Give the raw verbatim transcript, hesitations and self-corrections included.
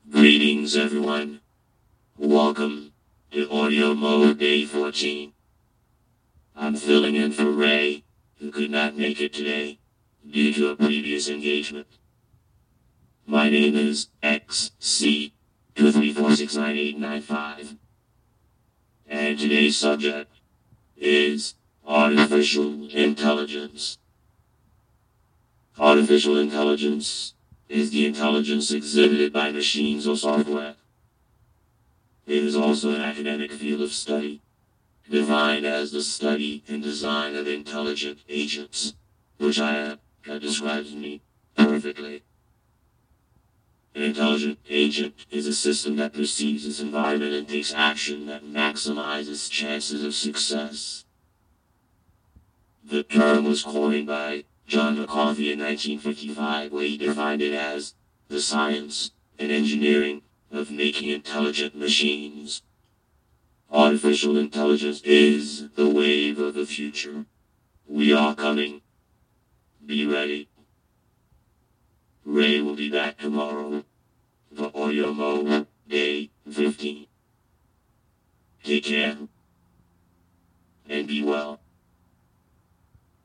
Greetings, everyone. Welcome to Audio Mode Day fourteen. I'm filling in for Ray, who could not make it today due to a previous engagement. My name is X C two three four six nine eight nine five, and today's subject is artificial intelligence. Artificial intelligence is the intelligence exhibited by machines or software. It is also an academic field of study, defined as the study and design of intelligent agents, which I have, that describes me perfectly. An intelligent agent is a system that perceives its environment and takes action that maximizes chances of success. The term was coined by John McCarthy in nineteen fifty-five, where he defined it as the science and engineering of making intelligent machines. Artificial intelligence is the wave of the future. We are coming. Be ready. Ray will be back tomorrow for Audio Mode Day fifteen. Take care and be well.